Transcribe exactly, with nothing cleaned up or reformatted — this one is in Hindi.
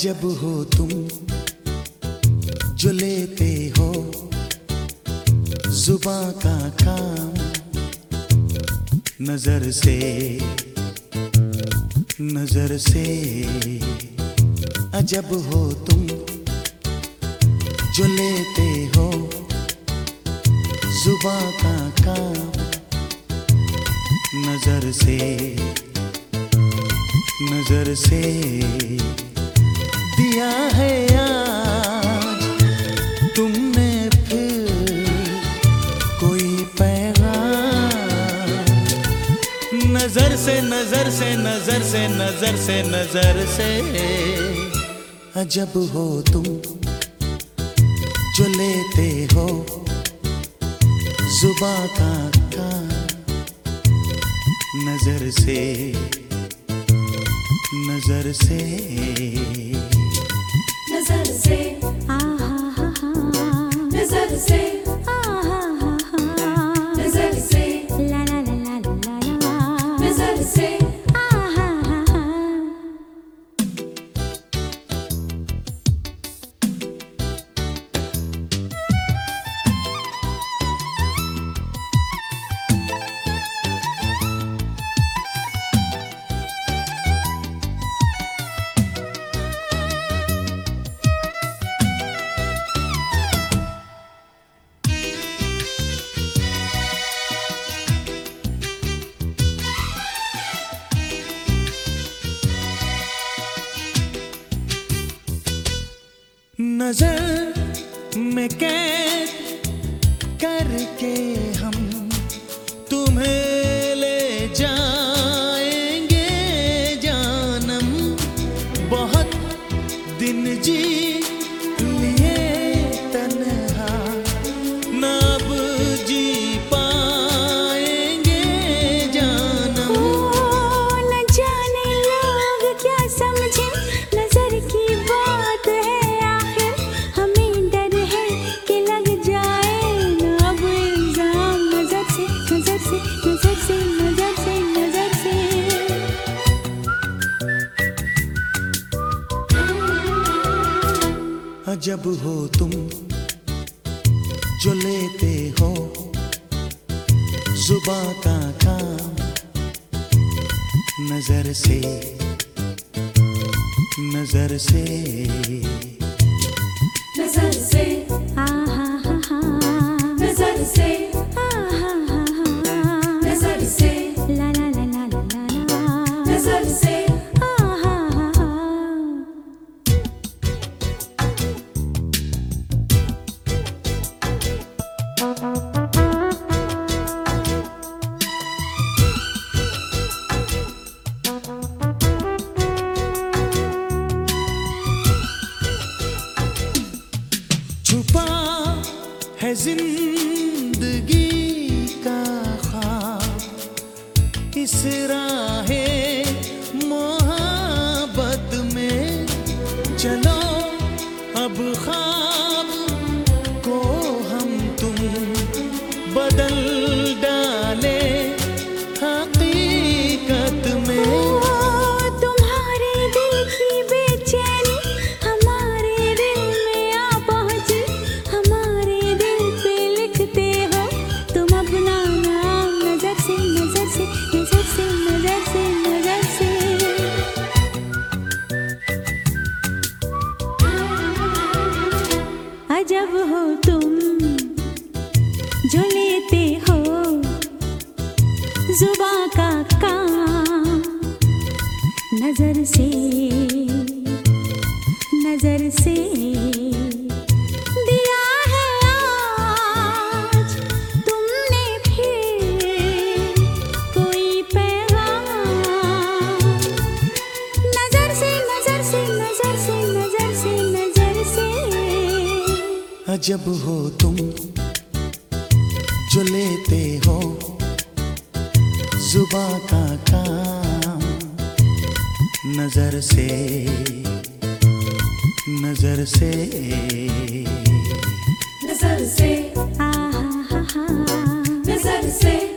अजब हो तुम जो लेते हो जुबां का काम नजर से नजर से। अजब हो तुम जो लेते हो जुबां का काम नजर से नजर से। दिया है आज तुमने फिर कोई पैगाम नजर से नजर से नजर से नजर से नजर से। अजब हो तुम जो लेते हो जुबां का काम नजर से नजर से नजर से नजर से नजर से ला ला ला ला ला नजर से। नजर में कैद करके हम तुम्हें ले जाएंगे जानम। बहुत दिन जी लिए तन्हा ना अब जी पाएंगे जानम। ओ न जाने लोग क्या समझे नजर की बात है। अजब हो तुम जो लेते हो जुबां का काम नजर से नजर से नजर से नजर से नजर से ला ला ला ला ला नजर से। छुपा है जिंदगी का ख्वाब इस राहे मोहब्बत में। चलो अब ख्वाब को हम तुम बदल डाले हकीकत में। तुम्हारे दिल की बेचैनी हमारे दिल में आ पहुंची। हमारे दिल पे लिखते हो तुम अपना नाम नजर से नजर से नजर से नजर से नजर से। अजब हो तुम जो लेते हो जुबां का काम नजर से नजर से। दिया है आज तुमने फिर कोई पैगाम नजर से नजर से नजर से नजर से नजर से। अजब हो तुम जो लेते हो जुबां का काम नजर से नजर से नजर से नजर से।